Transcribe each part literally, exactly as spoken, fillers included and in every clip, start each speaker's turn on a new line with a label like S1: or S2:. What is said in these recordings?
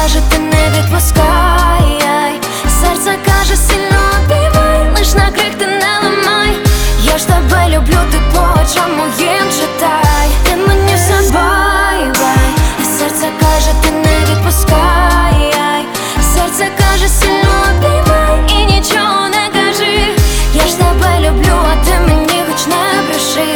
S1: каже, ти не відпускай, серце каже, сильно обіймай, лиш на крик ти не ламай. Я ж тебе люблю, ти по очам моїм читай. Ти мені все бай-бай, а серце каже, ти не відпускай, серце каже, сильно обіймай і нічого не кажи. Я ж тебе люблю, а ти мені хоч не бреши.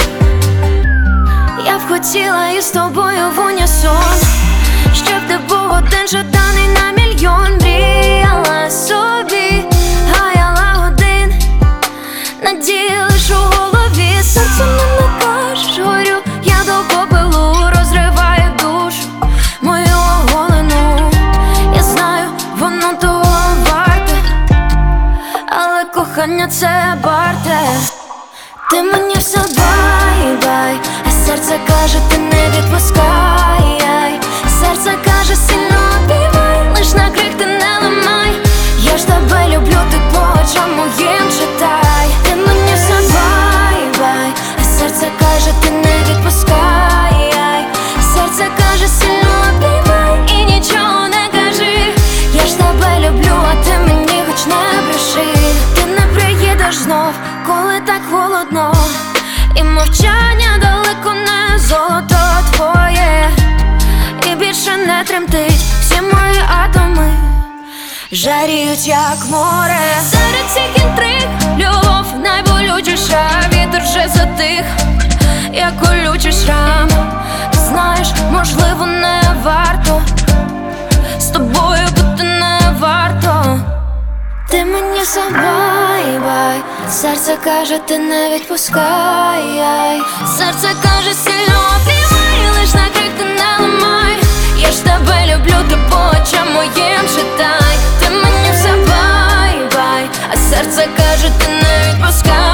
S1: Я б хотіла із тобою в унісон, щоб ти був один жаданий на мільйон. Мріяла собі, гаяла годин, надії лиш у голові. Серцем не накажеш, горю, я до попелу, розриваю душу мою оголену. Я знаю, воно того варте, але кохання це бартер. Ти мені все бай-бай, а серце каже, ти не відпускай, серце каже, сильно обіймай, лиш на крик ти не ламай. Я ж тебе люблю, ти по очам моїм читай. Ти мені все бай-бай, а серце каже, ти не відпускай, серце каже, сильно обіймай і нічого не кажи. Я ж тебе люблю, а ти мені хоч не бреши. Ти не приїдеш знов, коли так холодно, і мовчання далеко не золото твоє, і більше не тремтить всі мої атоми, жаріють як море. Серед цих інтриг любов найболючіша, вітер вже затих, як колючий шрам. Знаєш, можливо, не варто з тобою бути, не варто. Ти мені все бай-бай, серце каже, ти не відпускай, серце каже, сильно обіймай, лиш на крик ти не ламай. Я ж тебе люблю, ти по очам моїм читай. Ти мені все бай-бай, а серце каже, ти не відпускай.